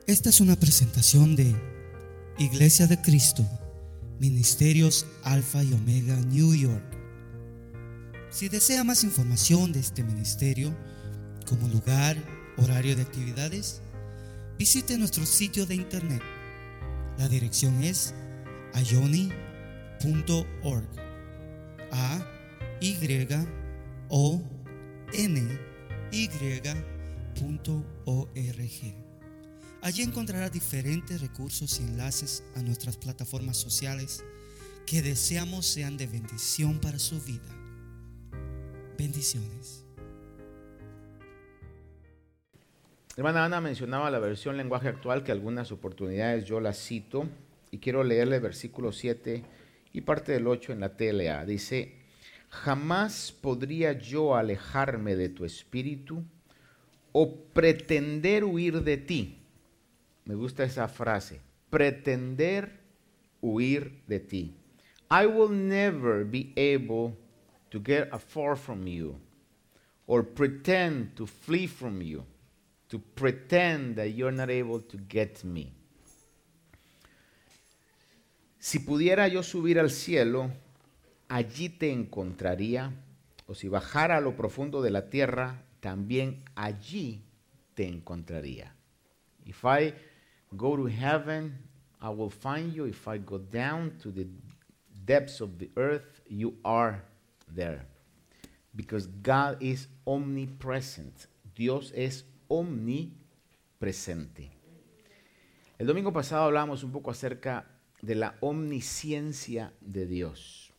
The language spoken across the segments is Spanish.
Esta es una presentación de Iglesia de Cristo, Ministerios Alfa y Omega, New York. Si desea más información de este ministerio, como lugar, horario de actividades, visite nuestro sitio de internet. La dirección es ayoni.org. AYONY.org. Allí encontrará diferentes recursos y enlaces a nuestras plataformas sociales que deseamos sean de bendición para su vida. Bendiciones. Hermana Ana mencionaba la versión lenguaje actual, que algunas oportunidades yo la cito, y quiero leerle versículo 7 y parte del 8 en la TLA. Dice: jamás podría yo alejarme de tu espíritu o pretender huir de ti. Me gusta esa frase, pretender huir de ti. I will never be able to get afar from you, or pretend to flee from you, to pretend that you're not able to get me. Si pudiera yo subir al cielo, allí te encontraría, o si bajara a lo profundo de la tierra, también allí te encontraría. If I go to heaven, I will find you. If I go down to the depths of the earth, you are there. Because God is omnipresent. Dios es omnipresente. El domingo pasado hablamos un poco acerca de la omnisciencia de Dios.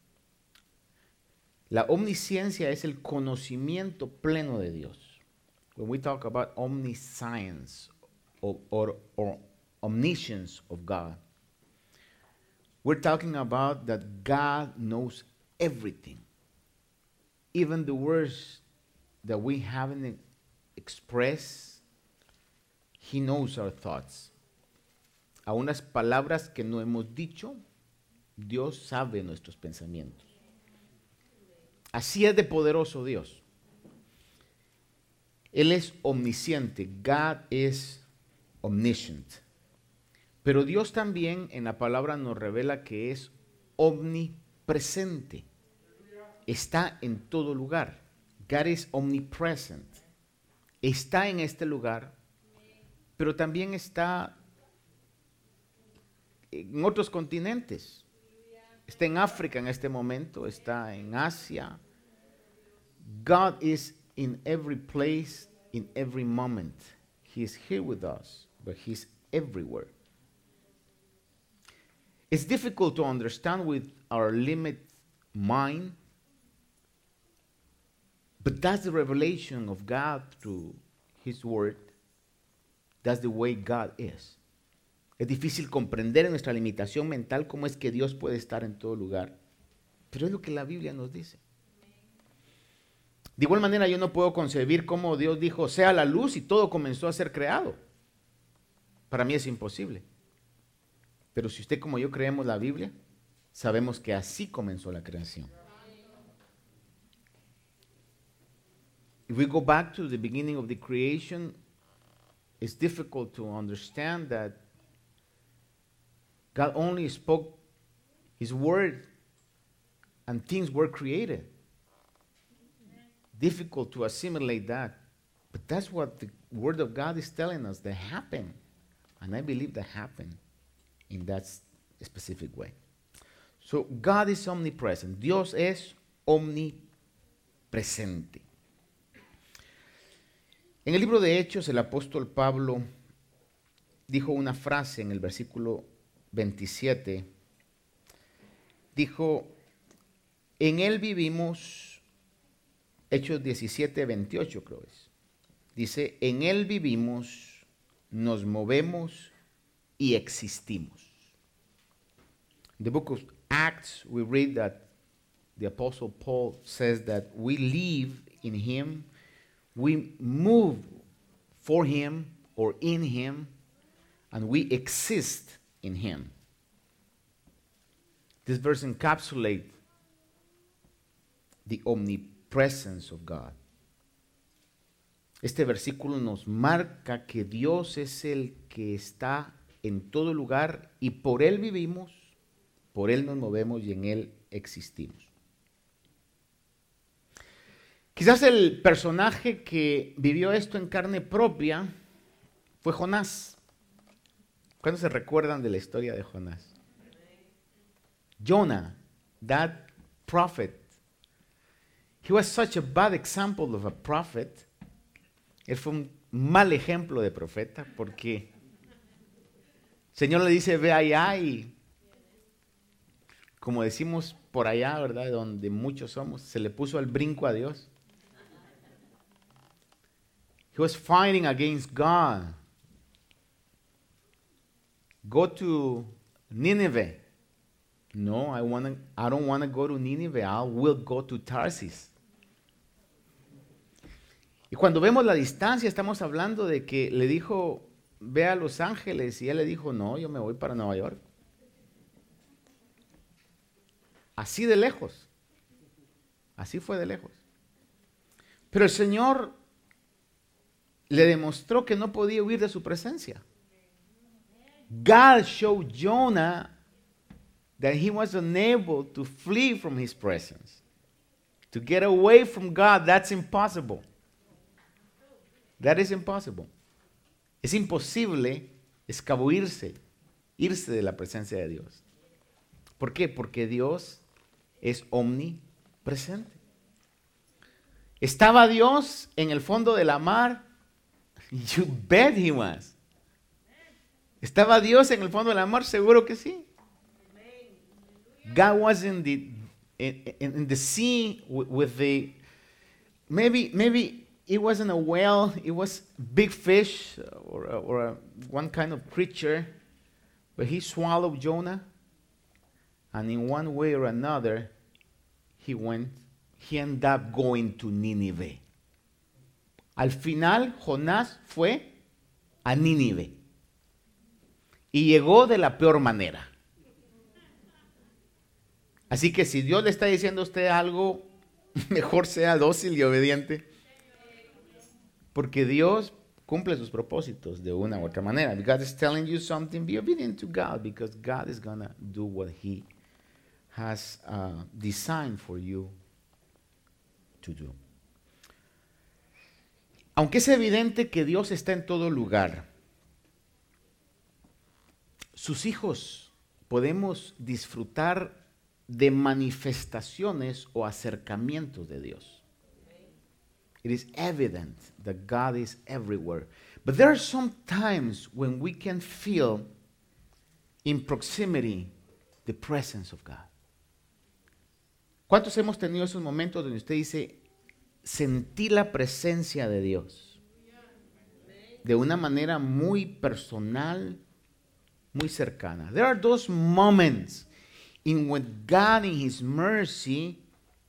La omnisciencia es el conocimiento pleno de Dios. When we talk about omniscience or omniscience of God, we're talking about that God knows everything. Even the words that we haven't expressed, He knows our thoughts. A unas palabras que no hemos dicho, Dios sabe nuestros pensamientos. Así es de poderoso Dios. Él es omnisciente. God is omniscient. Pero Dios también en la palabra nos revela que es omnipresente. Está en todo lugar. God is omnipresent. Está en este lugar, pero también está en otros continentes. Está en África en este momento, está en Asia. God is in every place, in every moment. He is here with us, but He's everywhere. It's difficult to understand with our limited mind, but that's the revelation of God through His Word. That's the way God is. Es difícil comprender en nuestra limitación mental cómo es que Dios puede estar en todo lugar, pero es lo que la Biblia nos dice. De igual manera, yo no puedo concebir cómo Dios dijo, sea la luz, y todo comenzó a ser creado. Para mí es imposible. Pero si usted como yo creemos la Biblia, sabemos que así comenzó la creación. If we go back to the beginning of the creation, it's difficult to understand that God only spoke His word and things were created. Difficult to assimilate that. But that's what the Word of God is telling us that happened. And I believe that happened in that specific way. So God is omnipresent. Dios es omnipresente. En el libro de Hechos, el apóstol Pablo dijo una frase en el versículo 27. Dijo, en Él vivimos. Hechos 17, 28 creo es. Dice, en Él vivimos, nos movemos y existimos. In the book of Acts, we read that the Apostle Paul says that we live in Him, we move for Him or in Him, and we exist in Him. This verse encapsulates the omnipresence of God. Este versículo nos marca que Dios es el que está en todo lugar y por Él vivimos, por Él nos movemos y en Él existimos. Quizás el personaje que vivió esto en carne propia fue Jonás. ¿Cuándo se recuerdan de la historia de Jonás? Jonah, that prophet, he was such a bad example of a prophet. Él fue un mal ejemplo de profeta porque el Señor le dice, ve allá y, como decimos por allá, ¿verdad? Donde muchos somos, se le puso al brinco a Dios. He was fighting against God. Go to Nineveh. No, I don't want to go to Nineveh. I will go to Tarsis. Y cuando vemos la distancia, estamos hablando de que le dijo, ve a Los Ángeles, y él le dijo, no, yo me voy para Nueva York. Así de lejos. Así fue de lejos. Pero el Señor le demostró que no podía huir de su presencia. God showed Jonah that he was unable to flee from his presence. To get away from God, that's impossible. That is impossible. Es imposible escabullirse, irse de la presencia de Dios. ¿Por qué? Porque Dios es omnipresente. ¿Estaba Dios en el fondo de la mar? You bet he was. ¿Estaba Dios en el fondo de la mar? Seguro que sí. God was in the sea with the, maybe it wasn't a whale, it was big fish or one kind of creature, but he swallowed Jonah, and in one way or another, he ended up going to Nínive. Al final, Jonás fue a Nínive y llegó de la peor manera. Así que si Dios le está diciendo a usted algo, mejor sea dócil y obediente. Porque Dios cumple sus propósitos de una u otra manera. If God is telling you something, be obedient to God, because God is going to do what He has designed for you to do. Aunque es evidente que Dios está en todo lugar, sus hijos podemos disfrutar de manifestaciones o acercamientos de Dios. It is evident that God is everywhere. But there are some times when we can feel in proximity the presence of God. ¿Cuántos hemos tenido esos momentos donde usted dice, sentí la presencia de Dios? De una manera muy personal, muy cercana. There are those moments in which God in His mercy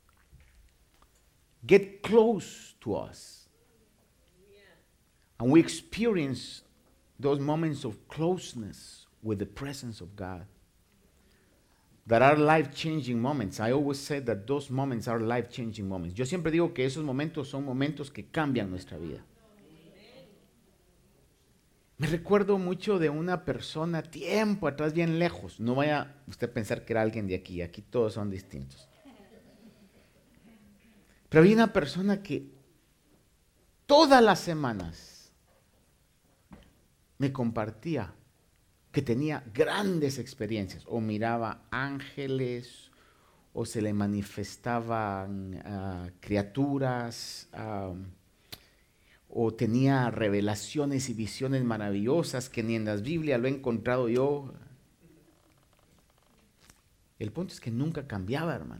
get close to us. And we experience those moments of closeness with the presence of God that are life-changing moments. I always say that those moments are life-changing moments. Yo siempre digo que esos momentos son momentos que cambian nuestra vida. Me recuerdo mucho de una persona tiempo atrás, bien lejos. No vaya usted a pensar que era alguien de aquí. Aquí todos son distintos. Pero había una persona que todas las semanas me compartía que tenía grandes experiencias. O miraba ángeles, o se le manifestaban criaturas, o tenía revelaciones y visiones maravillosas que ni en las Biblias lo he encontrado yo. El punto es que nunca cambiaba, hermano.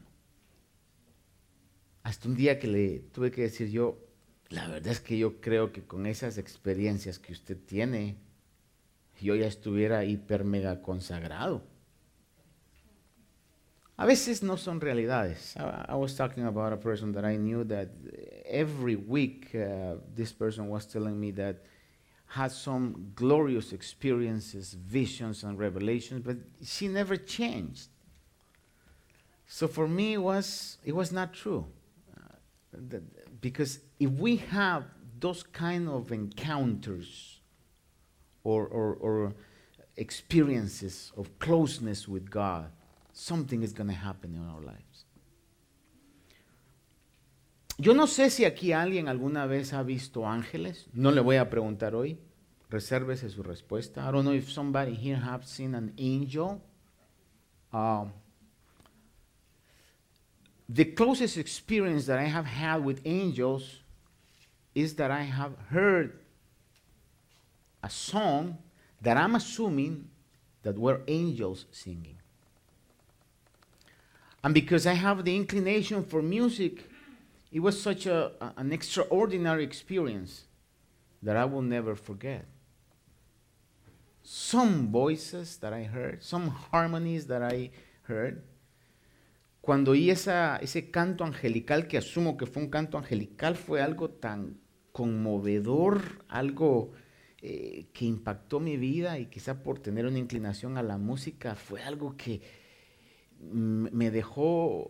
Hasta un día que le tuve que decir yo, la verdad es que yo creo que con esas experiencias que usted tiene, yo ya estuviera hiper mega consagrado. A veces no son realidades. I was talking about a person that I knew that every week this person was telling me that had some glorious experiences, visions and revelations, but she never changed. So for me it was not true. Because if we have those kind of encounters or experiences of closeness with God, something is going to happen in our lives. Yo no sé si aquí alguien alguna vez ha visto ángeles. No le voy a preguntar hoy. Resérvese su respuesta. I don't know if somebody here have seen an angel. The closest experience that I have had with angels is that I have heard a song that I'm assuming that were angels singing. And because I have the inclination for music, it was such an extraordinary experience that I will never forget. Some voices that I heard, some harmonies that I heard. Cuando oí ese canto angelical, que asumo que fue un canto angelical, fue algo tan conmovedor, algo que impactó mi vida, y quizá por tener una inclinación a la música, fue algo que me dejó...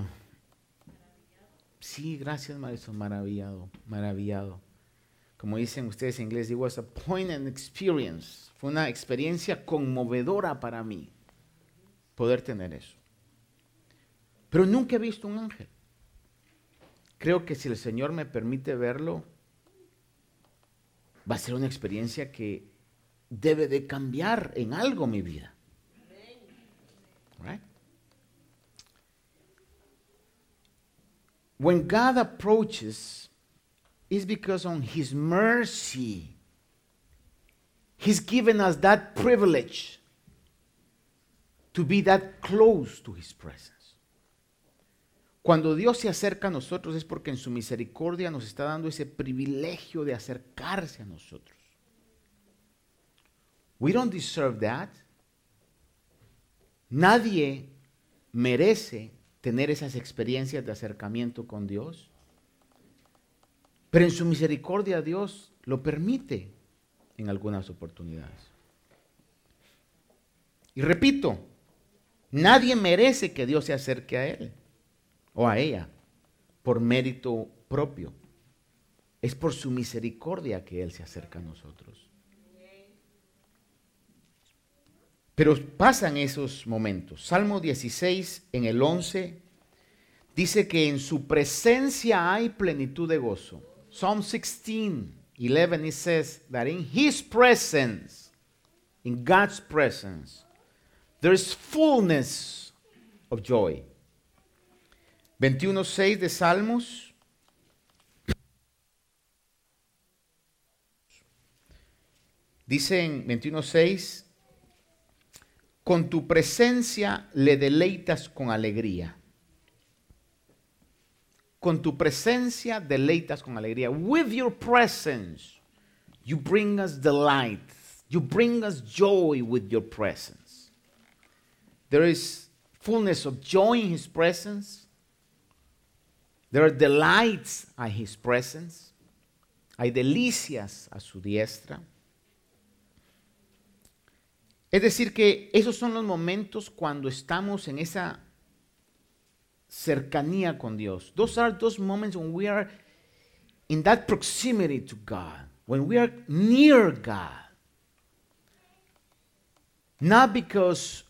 sí, gracias Marisol, maravillado. Como dicen ustedes en inglés, it was a poignant experience. Fue una experiencia conmovedora para mí poder tener eso. Pero nunca he visto un ángel. Creo que si el Señor me permite verlo, va a ser una experiencia que debe de cambiar en algo mi vida. Right? When God approaches, it's because on His mercy, He's given us that privilege to be that close to His presence. Cuando Dios se acerca a nosotros es porque en su misericordia nos está dando ese privilegio de acercarse a nosotros. We don't deserve that. Nadie merece tener esas experiencias de acercamiento con Dios. Pero en su misericordia Dios lo permite en algunas oportunidades. Y repito, nadie merece que Dios se acerque a él o a ella por mérito propio. Es por su misericordia que Él se acerca a nosotros. Pero pasan esos momentos. Salmo 16, en el 11, dice que en su presencia hay plenitud de gozo. Psalm 16, 11, it says that in His presence, in God's presence, there is fullness of joy. 21:6 de Salmos. Dice en 21:6, con tu presencia le deleitas con alegría. Con tu presencia deleitas con alegría. With your presence, you bring us delight. You bring us joy with your presence. There is fullness of joy in His presence. There are delights at His presence. Hay delicias a su diestra. Es decir, que esos son los momentos cuando estamos en esa cercanía con Dios. Those are those moments when we are in that proximity to God, when we are near God. Not because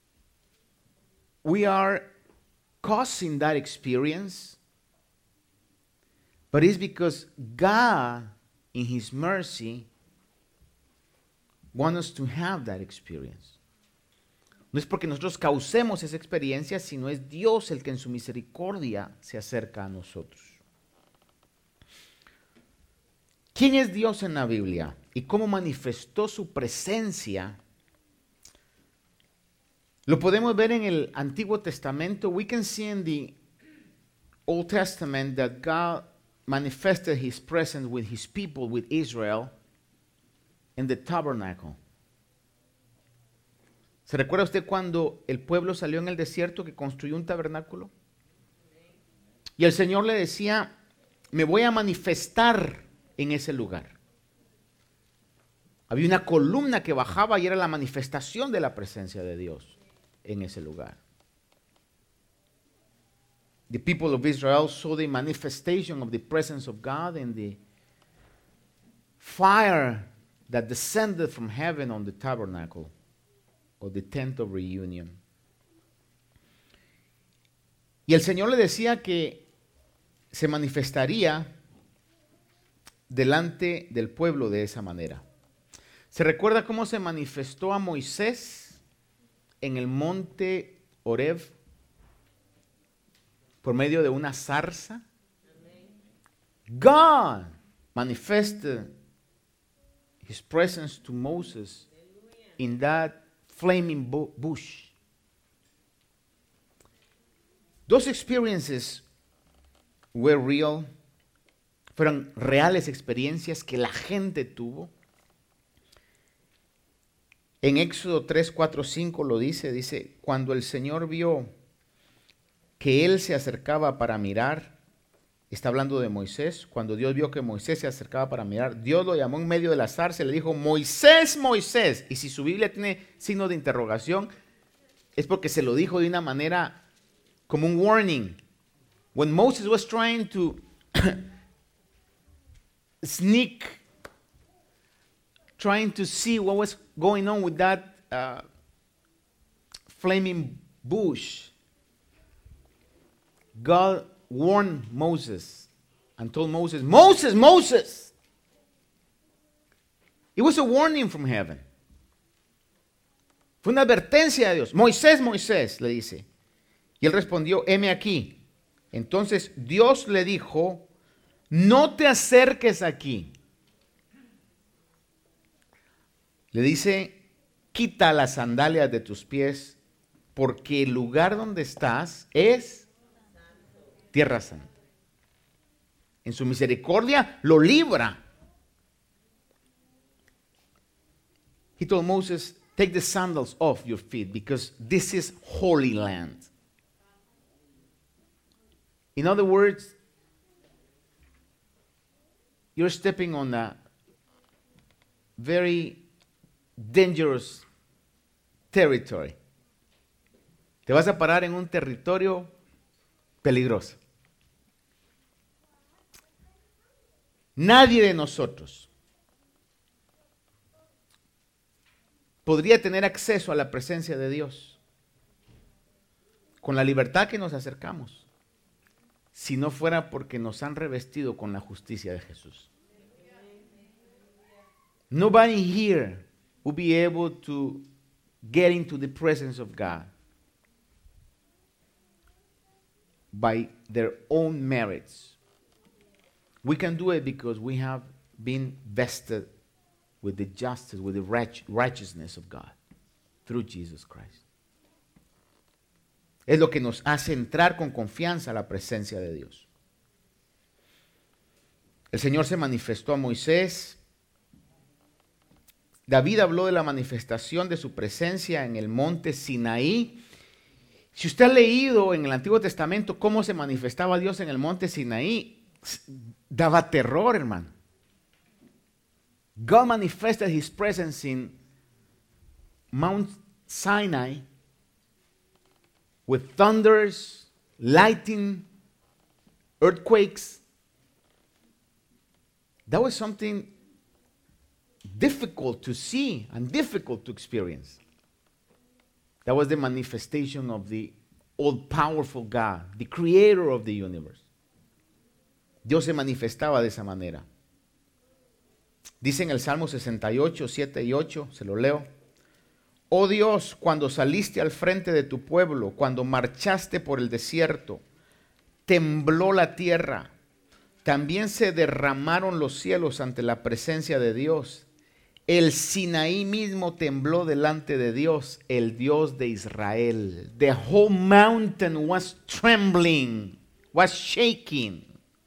we are causing that experience, but it's because God, in His mercy, wants us to have that experience. No es porque nosotros causemos esa experiencia, sino es Dios el que en su misericordia se acerca a nosotros. ¿Quién es Dios en la Biblia? ¿Y cómo manifestó su presencia? Lo podemos ver en el Antiguo Testamento. We can see in the Old Testament that God manifested His presence with His people, with Israel, in the tabernacle. ¿Se recuerda usted cuando el pueblo salió en el desierto que construyó un tabernáculo? Y el Señor le decía, me voy a manifestar en ese lugar. Había una columna que bajaba y era la manifestación de la presencia de Dios en ese lugar. The people of Israel saw the manifestation of the presence of God in the fire that descended from heaven on the tabernacle, or the tent of reunion. Y el Señor le decía que se manifestaría delante del pueblo de esa manera. ¿Se recuerda cómo se manifestó a Moisés en el monte Horeb por medio de una zarza? God manifested His presence to Moses in that flaming bush. Those experiences were real. Fueron reales experiencias que la gente tuvo. En Éxodo 3, 4, 5 lo dice, cuando el Señor vio que él se acercaba para mirar, está hablando de Moisés, cuando Dios vio que Moisés se acercaba para mirar, Dios lo llamó en medio de la zarza y le dijo, Moisés, Moisés. Y si su Biblia tiene signo de interrogación, es porque se lo dijo de una manera como un warning. When Moses was trying to trying to see what was going on with that flaming bush, God warned Moses and told Moses, Moses, Moses. It was a warning from heaven. Fue una advertencia de Dios. Moisés, Moisés, le dice. Y él respondió, heme aquí. Entonces Dios le dijo, no te acerques aquí. Le dice, quita las sandalias de tus pies, porque el lugar donde estás es tierra santa. En su misericordia lo libra. He told Moses, take the sandals off your feet, because this is holy land. In other words, you're stepping on a very dangerous territory. Te vas a parar en un territorio peligroso. Nadie de nosotros podría tener acceso a la presencia de Dios con la libertad que nos acercamos, si no fuera porque nos han revestido con la justicia de Jesús. Nobody here will be able to get into the presence of God by their own merits. We can do it because we have been vested with the justice, with the righteousness of God through Jesus Christ. Es lo que nos hace entrar con confianza a la presencia de Dios. El Señor se manifestó a Moisés. David habló de la manifestación de su presencia en el monte Sinaí. Si usted ha leído en el Antiguo Testamento cómo se manifestaba Dios en el monte Sinaí, daba terror, hermano. God manifested His presence in Mount Sinai with thunders, lightning, earthquakes. That was something difficult to see and difficult to experience. That was the manifestation of the all-powerful God, the creator of the universe. Dios se manifestaba de esa manera. Dice en el Salmo 68, 7 y 8, se lo leo. Oh Dios, cuando saliste al frente de tu pueblo, cuando marchaste por el desierto, tembló la tierra. También se derramaron los cielos ante la presencia de Dios. El Sinaí mismo tembló delante de Dios, el Dios de Israel. The whole mountain was trembling, was shaking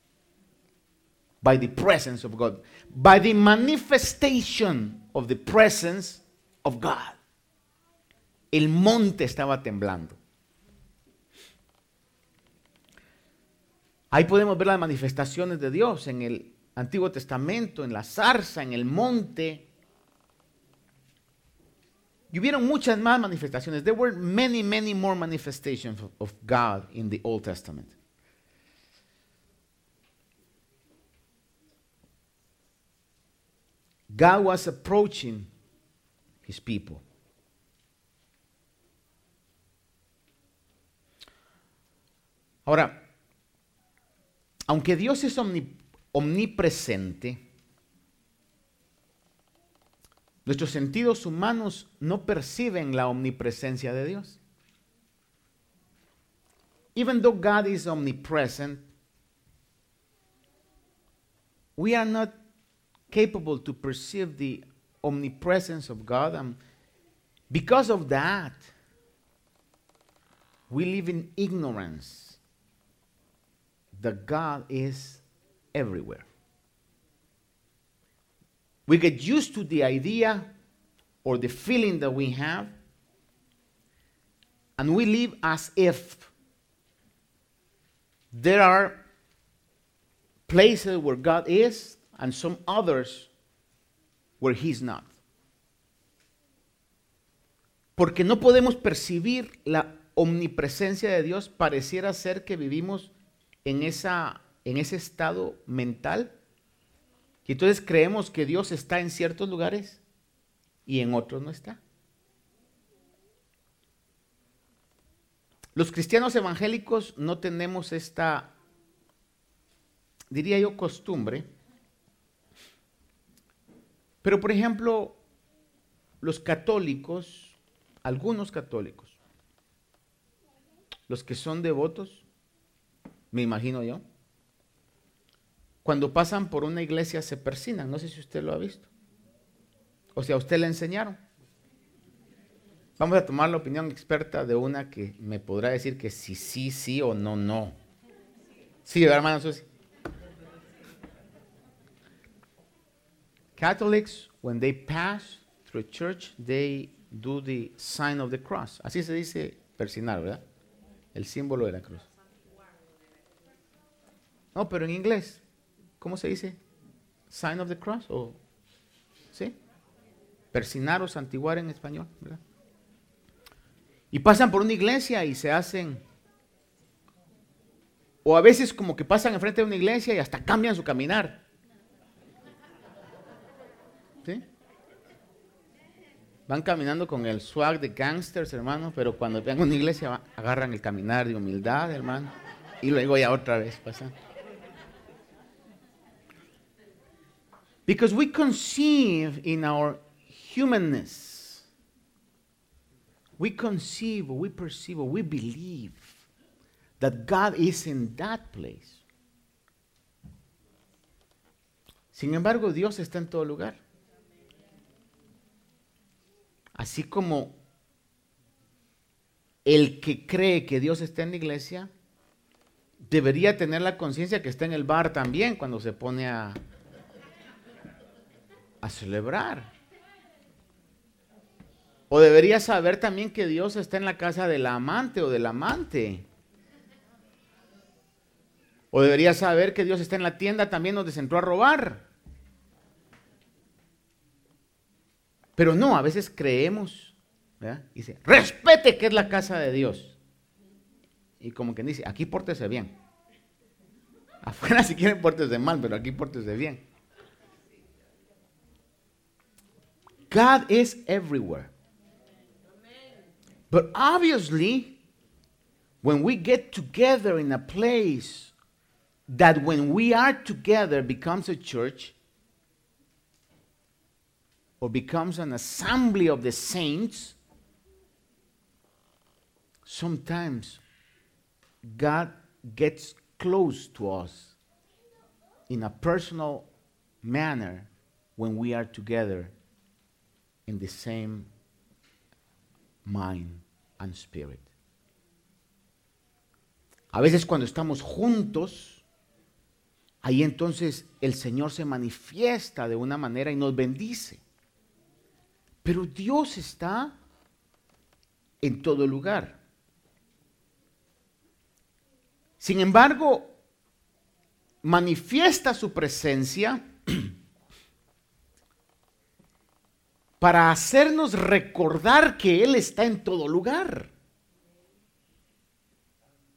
by the presence of God, by the manifestation of the presence of God. El monte estaba temblando. Ahí podemos ver las manifestaciones de Dios en el Antiguo Testamento, en la zarza, en el monte. Y hubieron muchas más manifestaciones. There were many, many more manifestations of God in the Old Testament. God was approaching his people. Ahora, aunque Dios es omnipresente, nuestros sentidos humanos no perciben la omnipresencia de Dios. Even though God is omnipresent, we are not capable to perceive the omnipresence of God. And because of that, we live in ignorance that God is everywhere. We get used to the idea or the feeling that we have, and we live as if there are places where God is and some others where He's not. Porque no podemos percibir la omnipresencia de Dios, pareciera ser que vivimos en ese estado mental. Y entonces creemos que Dios está en ciertos lugares y en otros no está. Los cristianos evangélicos no tenemos esta, diría yo, costumbre. Pero, por ejemplo, los católicos, algunos católicos, los que son devotos, me imagino yo, cuando pasan por una iglesia se persignan. No sé si usted lo ha visto. O sea, a usted le enseñaron. Vamos a tomar la opinión experta de una que me podrá decir que sí, sí, sí o no, no. Sí, ¿verdad, hermano Susi? Catholics, when they pass through a church, they do the sign of the cross. Así se dice persignar, ¿verdad? El símbolo de la cruz. No, pero en inglés, ¿cómo se dice? Sign of the cross, o ¿sí? Persignar o santiguar en español, ¿verdad? Y pasan por una iglesia y se hacen, o a veces como que pasan enfrente de una iglesia y hasta cambian su caminar. ¿Sí? Van caminando con el swag de gangsters, hermano, pero cuando vean una iglesia agarran el caminar de humildad, hermano, y luego ya otra vez pasan. Because we conceive in our humanness, we conceive, or we perceive, or we believe that God is in that place. Sin embargo, Dios está en todo lugar. Así como el que cree que Dios está en la iglesia debería tener la conciencia que está en el bar también cuando se pone a celebrar. O debería saber también que Dios está en la casa del amante o del amante. O debería saber que Dios está en la tienda también donde se entró a robar. Pero no, a veces creemos, ¿verdad? Y dice, respete que es la casa de Dios. Y como quien dice, aquí pórtese bien. Afuera si quieren pórtese mal, pero aquí pórtese bien. God is everywhere. But obviously, when we get together in a place that when we are together becomes a church or becomes an assembly of the saints, sometimes God gets close to us in a personal manner when we are together in the same mind and spirit. A veces cuando estamos juntos, ahí entonces el Señor se manifiesta de una manera y nos bendice. Pero Dios está en todo lugar. Sin embargo, manifiesta su presencia para hacernos recordar que Él está en todo lugar.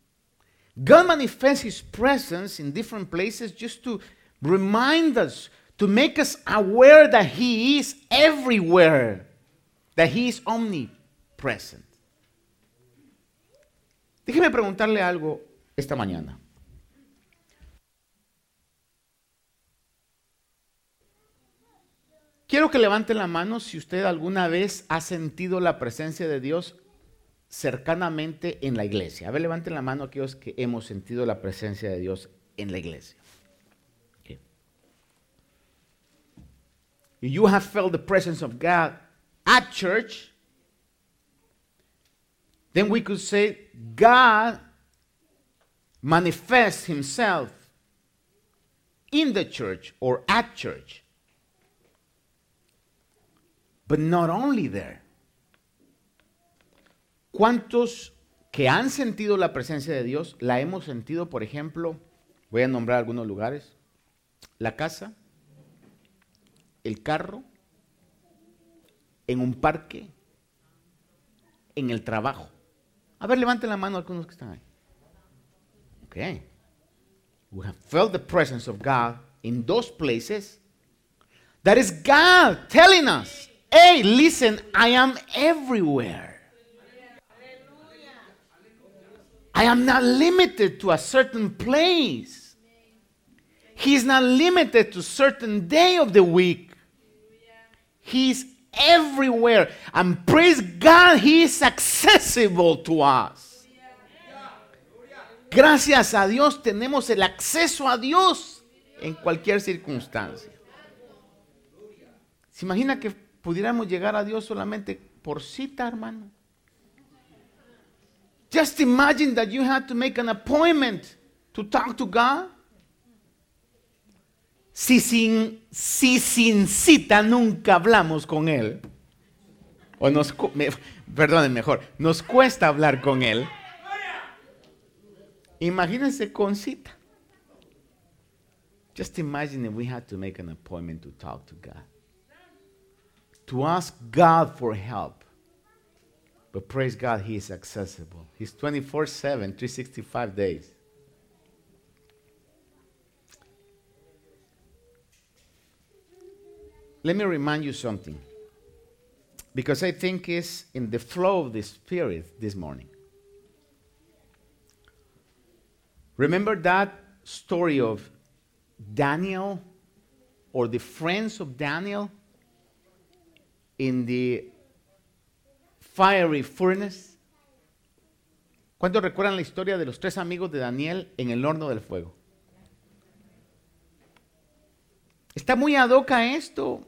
God manifests His presence in different places just to remind us, to make us aware that He is everywhere, that He is omnipresent. Déjeme preguntarle algo esta mañana. Quiero que levanten la mano si usted alguna vez ha sentido la presencia de Dios cercanamente en la iglesia. A ver, levanten la mano aquellos que hemos sentido la presencia de Dios en la iglesia. Okay. If you have felt the presence of God at church, then we could say God manifests Himself in the church or at church. But not only there. ¿Cuántos que han sentido la presencia de Dios la hemos sentido, por ejemplo, voy a nombrar algunos lugares, la casa, el carro, en un parque, en el trabajo? A ver, levanten la mano algunos que están ahí. Okay. We have felt the presence of God in those places. That is God telling us, hey, listen, I am everywhere. I am not limited to a certain place. He is not limited to a certain day of the week. He is everywhere. And praise God, He is accessible to us. Gracias a Dios tenemos el acceso a Dios en cualquier circunstancia. ¿Se imagina que pudiéramos llegar a Dios solamente por cita, hermano? Just imagine that you had to make an appointment to talk to God. Si sin cita nunca hablamos con Él, o nos cuesta hablar con Él, imagínense con cita. Just imagine if we had to make an appointment to talk to God, to ask God for help. But praise God, He is accessible. He's 24/7, 365 days. Let me remind you something, because I think it's in the flow of the Spirit this morning. Remember that story of Daniel, or the friends of Daniel in the fiery furnace? ¿Cuántos recuerdan la historia de los 3 amigos de Daniel en el horno del fuego? Está muy ad hoc a esto.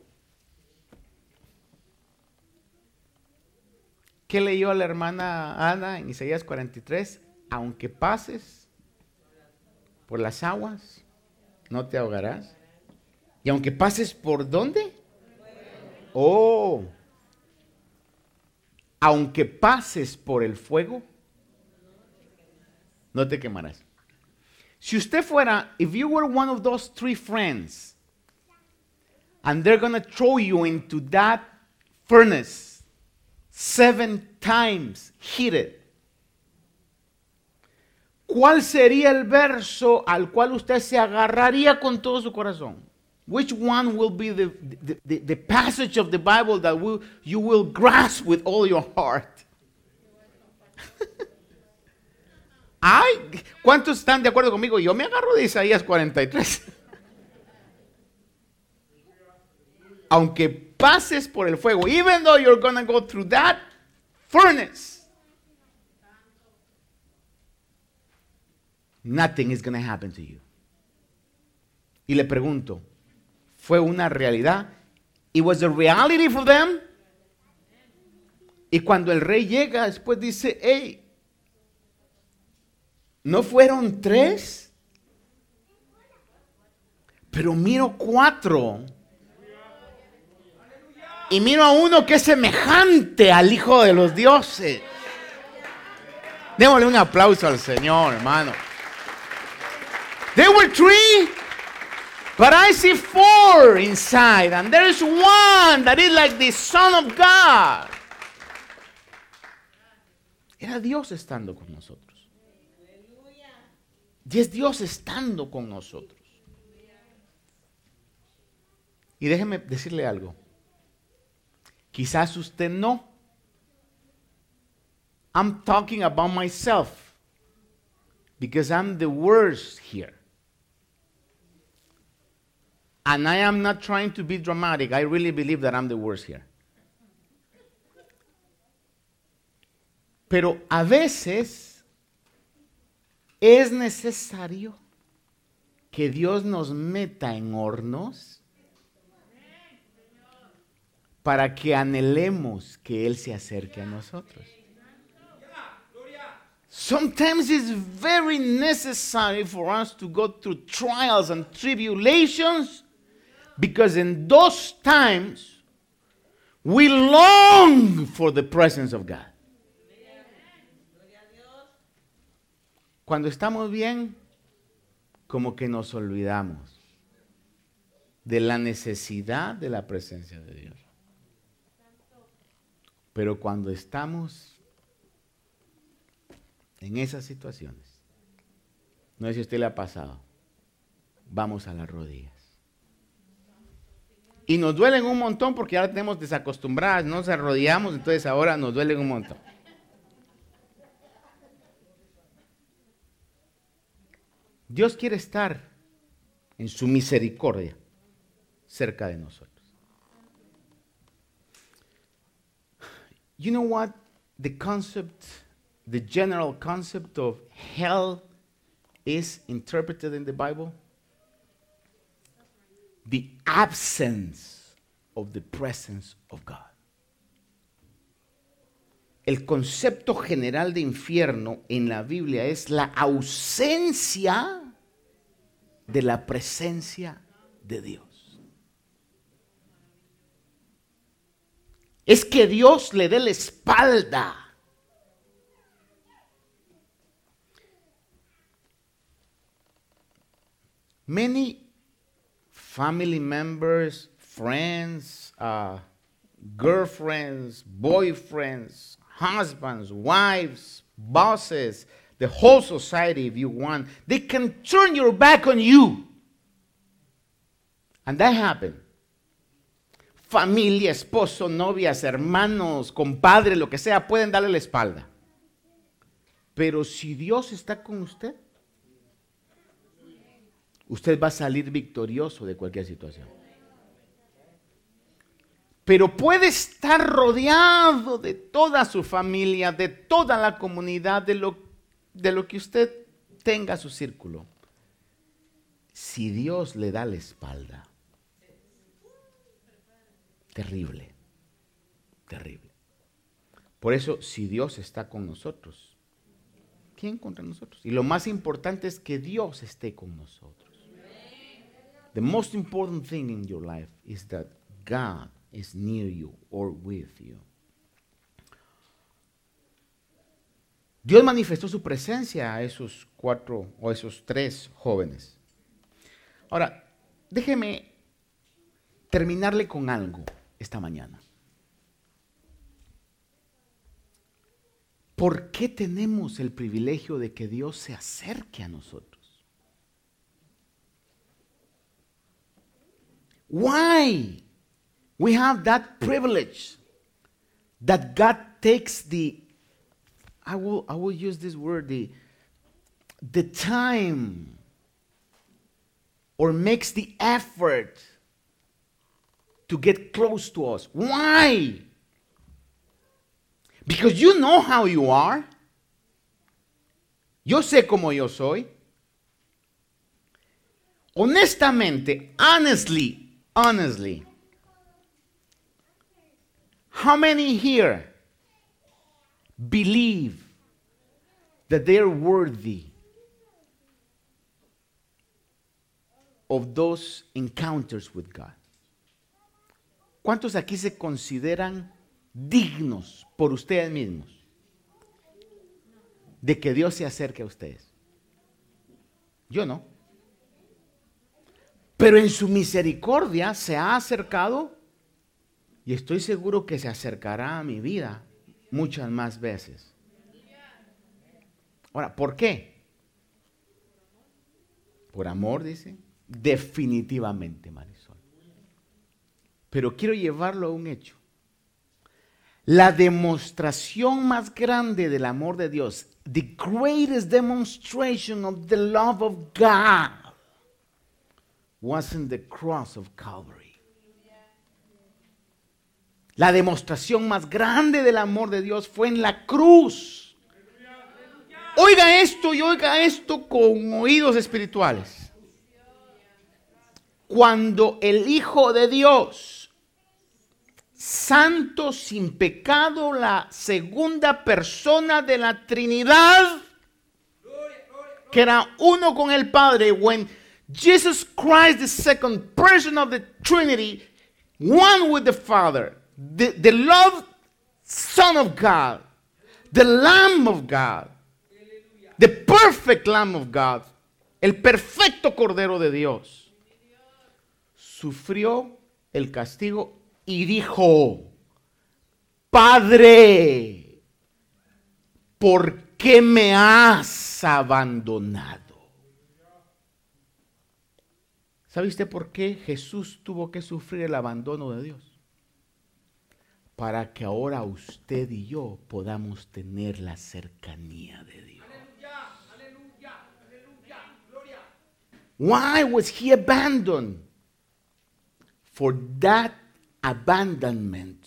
¿Qué leyó la hermana Ana en Isaías 43? Aunque pases por las aguas, no te ahogarás. Y aunque pases por ¿dónde? Oh, aunque pases por el fuego, no te quemarás. Si usted fuera, if you were one of those 3 friends, and they're going to throw you into that furnace 7 times heated, ¿cuál sería el verso al cual usted se agarraría con todo su corazón? Which one will be the passage of the Bible that you will grasp with all your heart? Ay, ¿cuántos están de acuerdo conmigo? Yo me agarro de Isaías 43. Aunque pases por el fuego, even though you're going to go through that furnace, nothing is going to happen to you. Y le pregunto, ¿fue una realidad? It was a reality for them. Y cuando el rey llega, después dice, hey, ¿no fueron 3? Pero miro 4. Y miro a uno que es semejante al Hijo de los Dioses. Démosle un aplauso al Señor, hermano. There were 3. But I see 4 inside, and there is one that is like the Son of God. Era Dios estando con nosotros. Y es Dios estando con nosotros. Y déjeme decirle algo. Quizás usted no. I'm talking about myself. Because I'm the worst here. And I am not trying to be dramatic. I really believe that I'm the worst here. Pero a veces es necesario que Dios nos meta en hornos para que anhelemos que Él se acerque a nosotros. Sometimes it's very necessary for us to go through trials and tribulations, because in those times we long for the presence of God. Cuando estamos bien, como que nos olvidamos de la necesidad de la presencia de Dios. Pero cuando estamos en esas situaciones, no sé si a usted le ha pasado, vamos a las rodillas. Y nos duelen un montón porque ahora tenemos desacostumbradas, nos arrodillamos, entonces ahora nos duelen un montón. Dios quiere estar en su misericordia cerca de nosotros. You know what? The general concept of hell is interpreted in the Bible? The absence of the presence of God. El concepto general de infierno en la Biblia es la ausencia de la presencia de Dios. Es que Dios le dé la espalda. Many family members, friends, girlfriends, boyfriends, husbands, wives, bosses, the whole society, if you want, they can turn your back on you. And that happened. Familia, esposo, novias, hermanos, compadre, lo que sea, pueden darle la espalda. Pero si Dios está con usted, usted va a salir victorioso de cualquier situación. Pero puede estar rodeado de toda su familia, de toda la comunidad, de lo que usted tenga a su círculo. Si Dios le da la espalda, terrible, terrible. Por eso, si Dios está con nosotros, ¿quién contra nosotros? Y lo más importante es que Dios esté con nosotros. The most important thing in your life is that God is near you or with you. Dios manifestó su presencia a esos 4 o esos 3 jóvenes. Ahora, déjeme terminarle con algo esta mañana. ¿Por qué tenemos el privilegio de que Dios se acerque a nosotros? Why we have that privilege that God takes I will use this word, the time, or makes the effort to get close to us. Why? Because you know how you are. Yo sé cómo yo soy. Honestamente, honestly, how many here believe that they are worthy of those encounters with God? ¿Cuántos aquí se consideran dignos por ustedes mismos de que Dios se acerque a ustedes? Yo no. Pero en su misericordia se ha acercado y estoy seguro que se acercará a mi vida muchas más veces. Ahora, ¿por qué? ¿Por amor, dice? Definitivamente, Marisol. pero quiero llevarlo a un hecho. La demostración más grande del amor de Dios, the greatest demonstration of the love of God, was in the cross of Calvary. La demostración más grande del amor de Dios fue en la cruz. Oiga esto y oiga esto con oídos espirituales. Cuando el Hijo de Dios, santo, sin pecado, la segunda persona de la Trinidad, que era uno con el Padre, when Jesus Christ, the second person of the Trinity, one with the Father, the loved Son of God, the Lamb of God, the perfect Lamb of God, el perfecto Cordero de Dios, sufrió el castigo y dijo: Padre, ¿por qué me has abandonado? ¿Sabe usted por qué Jesús tuvo que sufrir el abandono de Dios? Para que ahora usted y yo podamos tener la cercanía de Dios. Aleluya, aleluya, gloria. Why was he abandoned? For that abandonment,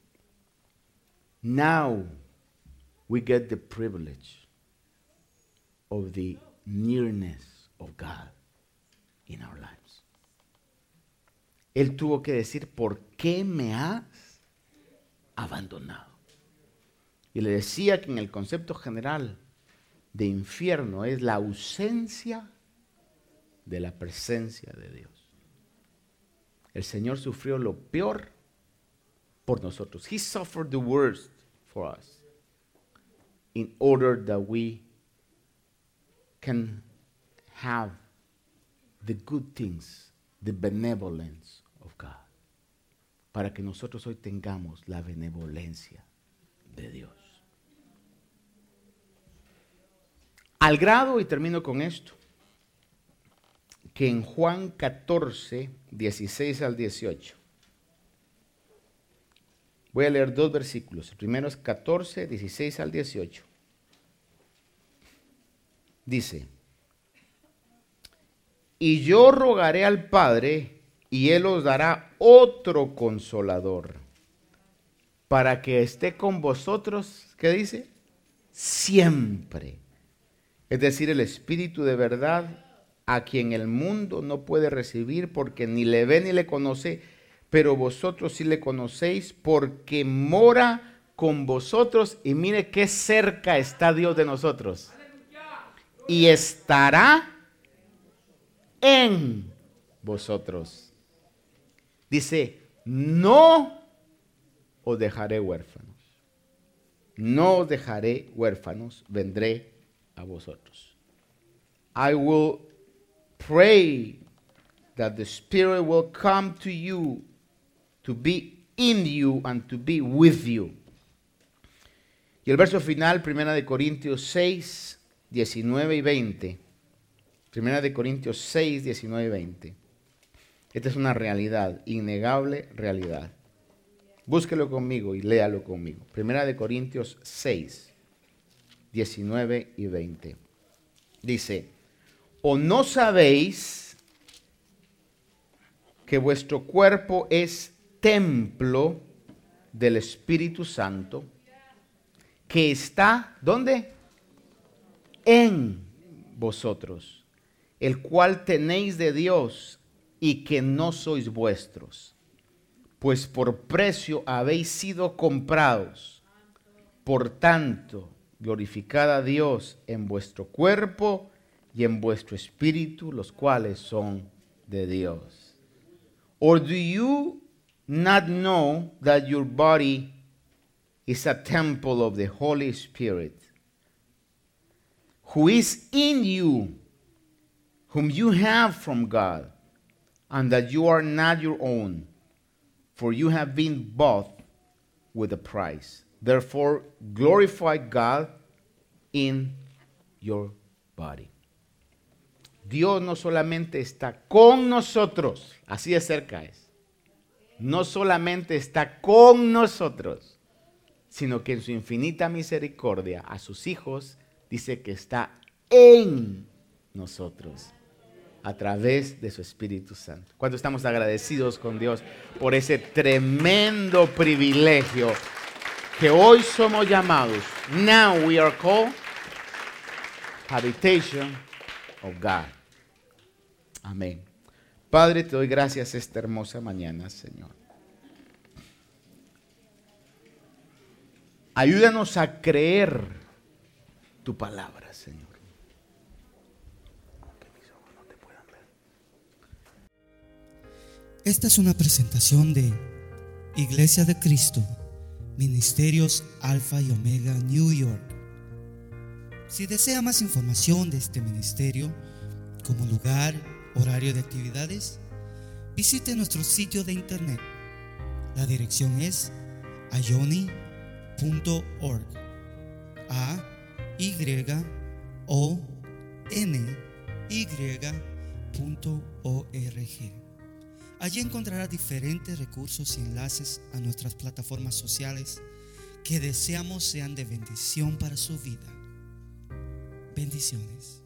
now we get the privilege of the nearness of God in our lives. Él tuvo que decir: ¿por qué me has abandonado? Y le decía que en el concepto general de infierno es la ausencia de la presencia de Dios. El Señor sufrió lo peor por nosotros. He suffered the worst for us in order that we can have the good things, the benevolence of God. Para que nosotros hoy tengamos la benevolencia de Dios. Al grado, y termino con esto, que en Juan 14, 16 al 18, voy a leer dos versículos. El primero es 14, 16 al 18. Dice: y yo rogaré al Padre, y Él os dará otro consolador, para que esté con vosotros, ¿qué dice? Siempre. Es decir, el Espíritu de verdad, a quien el mundo no puede recibir porque ni le ve ni le conoce, pero vosotros sí le conocéis porque mora con vosotros. Y mire qué cerca está Dios de nosotros. Y estará en vosotros. Dice: no os dejaré huérfanos. No os dejaré huérfanos, vendré a vosotros. I will pray that the Spirit will come to you, to be in you and to be with you. Y el verso final, 1 Corintios 6, 19 y 20. 1 Corintios 6, 19 y 20. Esta es una realidad, innegable realidad. Búsquelo conmigo y léalo conmigo. 1 Corintios 6, 19 y 20. Dice: ¿o no sabéis que vuestro cuerpo es templo del Espíritu Santo, que está, ¿dónde? En vosotros, el cual tenéis de Dios, y que no sois vuestros, pues por precio habéis sido comprados. Por tanto, glorificad a Dios en vuestro cuerpo y en vuestro espíritu, los cuales son de Dios. Or do you not know that your body is a temple of the Holy Spirit, who is in you, whom you have from God, and that you are not your own, for you have been bought with a price? Therefore, glorify God in your body. Dios no solamente está con nosotros, así de cerca es. no solamente está con nosotros, sino que en su infinita misericordia a sus hijos dice que está en nosotros a través de su Espíritu Santo. ¿Cuánto estamos agradecidos con Dios por ese tremendo privilegio que hoy somos llamados? Now we are called habitation of God. Amén. Padre, te doy gracias esta hermosa mañana, Señor. Ayúdanos a creer tu palabra, Señor. Aunque mis ojos no te puedan ver. Esta es una presentación de Iglesia de Cristo, Ministerios Alfa y Omega, New York. Si desea más información de este ministerio, como lugar, horario de actividades, visite nuestro sitio de internet. La dirección es ayoni.org. ayony.org. Allí encontrará diferentes recursos y enlaces a nuestras plataformas sociales que deseamos sean de bendición para su vida. Bendiciones.